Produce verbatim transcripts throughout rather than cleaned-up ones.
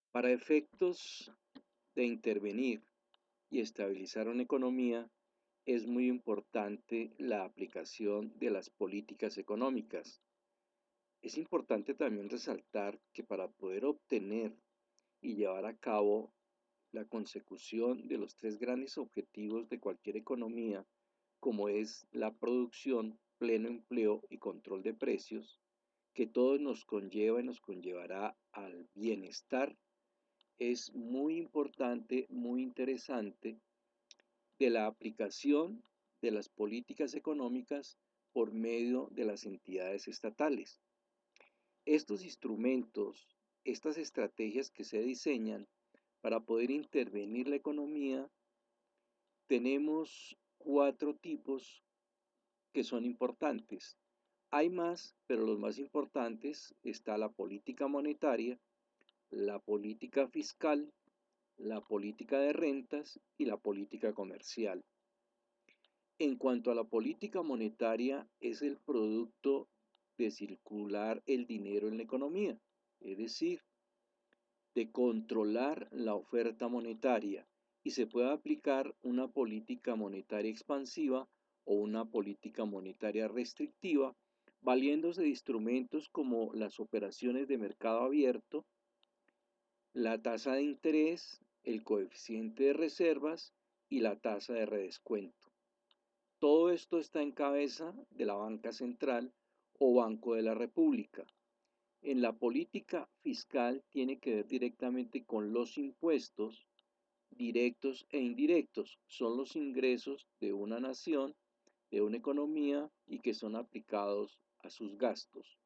Para efectos de intervenir y estabilizar una economía, es muy importante la aplicación de las políticas económicas. Es importante también resaltar que para poder obtener y llevar a cabo la consecución de los tres grandes objetivos de cualquier economía, como es la producción, pleno empleo y control de precios, que todo nos conlleva y nos conllevará al bienestar, es muy importante, muy interesante, de la aplicación de las políticas económicas por medio de las entidades estatales. Estos instrumentos, estas estrategias que se diseñan para poder intervenir la economía, tenemos cuatro tipos que son importantes. Hay más, pero los más importantes está la política monetaria, la política fiscal, la política de rentas y la política comercial. En cuanto a la política monetaria, es el producto de circular el dinero en la economía, es decir, de controlar la oferta monetaria, y se puede aplicar una política monetaria expansiva o una política monetaria restrictiva, valiéndose de instrumentos como las operaciones de mercado abierto, la tasa de interés, el coeficiente de reservas y la tasa de redescuento. Todo esto está en cabeza de la Banca Central o Banco de la República. En la política fiscal tiene que ver directamente con los impuestos directos e indirectos. Son los ingresos de una nación, de una economía y que son aplicados a sus gastos.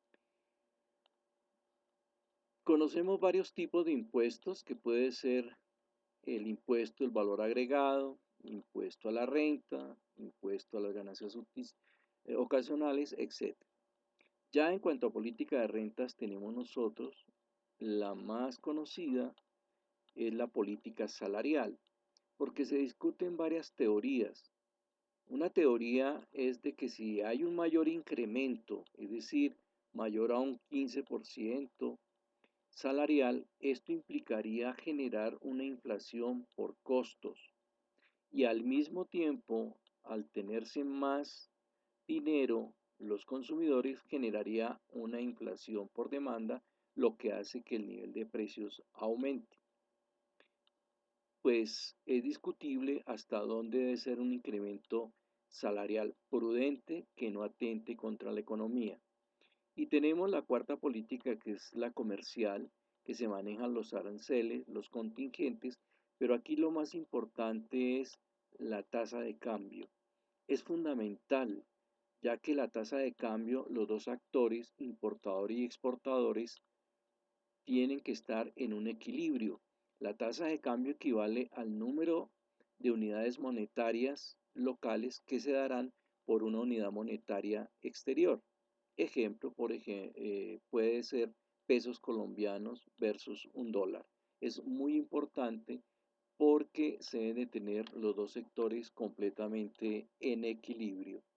Conocemos varios tipos de impuestos, que puede ser el impuesto del valor agregado, impuesto a la renta, impuesto a las ganancias eh, ocasionales, etcétera. Ya en cuanto a política de rentas tenemos nosotros la más conocida, es la política salarial, porque se discuten varias teorías. Una teoría es de que si hay un mayor incremento, es decir, mayor a un quince por ciento salarial, esto implicaría generar una inflación por costos y al mismo tiempo, al tenerse más dinero, los consumidores, generaría una inflación por demanda, lo que hace que el nivel de precios aumente. Pues es discutible hasta dónde debe ser un incremento salarial prudente que no atente contra la economía. Y tenemos la cuarta política, que es la comercial, que se manejan los aranceles, los contingentes, pero aquí lo más importante es la tasa de cambio. Es fundamental, ya que la tasa de cambio, los dos actores, importadores y exportadores, tienen que estar en un equilibrio. La tasa de cambio equivale al número de unidades monetarias locales que se darán por una unidad monetaria exterior. Ejemplo, por ejemplo, eh, puede ser pesos colombianos versus un dólar. Es muy importante porque se deben de tener los dos sectores completamente en equilibrio.